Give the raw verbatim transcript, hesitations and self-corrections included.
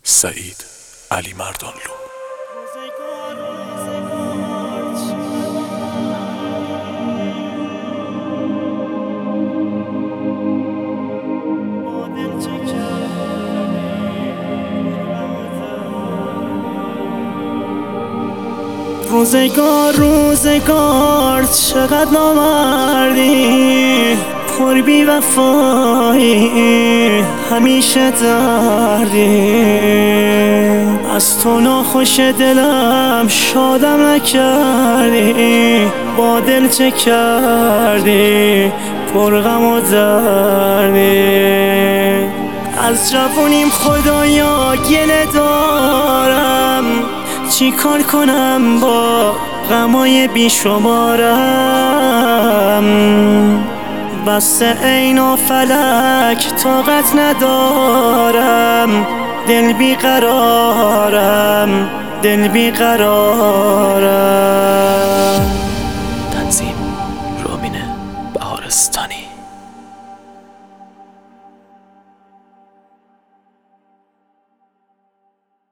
سعید علی مردانلو. روزگار روزگار چقدر نامردی، پر بی وفایی، همیشه دردی. از تو ناخوش دلم شادم نکردی، با دل چه کردی، پر غم و دردی. از جوونیم خدایا گله دارم، چی کار کنم با غمای بیشمارم. بسته عین و فلک طاقت ندارم، دل بیقرارم، دل بیقرارم. تنظیم رامین بهارستانی.